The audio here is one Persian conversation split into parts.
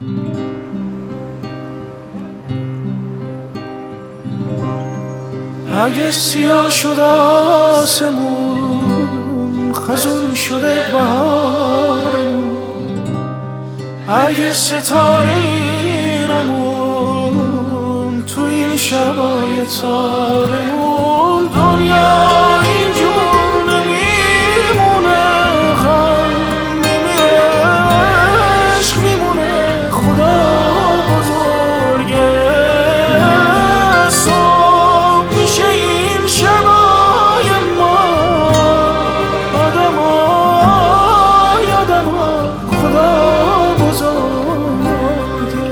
اگه سیاه شد آسمون، خزون شده بهارمون، اگه ستاره ایرمون تو این شبای تارمون، دنیا اینجور نمیمونه، غم نمیره، عشق میمونه. خدا بزرگه، صبح میشه این شبای ما، آدمای خدا بزرگه.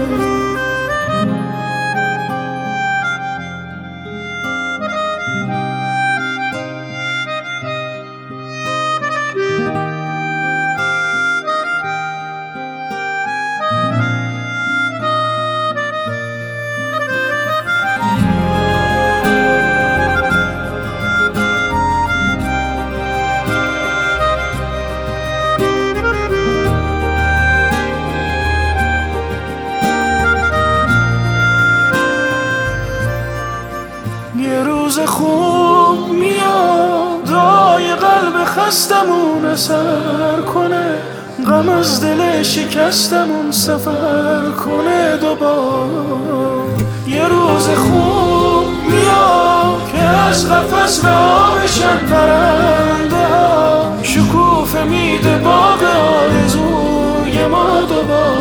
یه روز خوب میاد، دای قلب خستمون اثر کنه، غم از دل شکستمون سفر کنه دوبار. یه روز خوب میاد که از قفس رها بشن پرنده ها، شکوفه میده باغ آرزوی ما دوبار.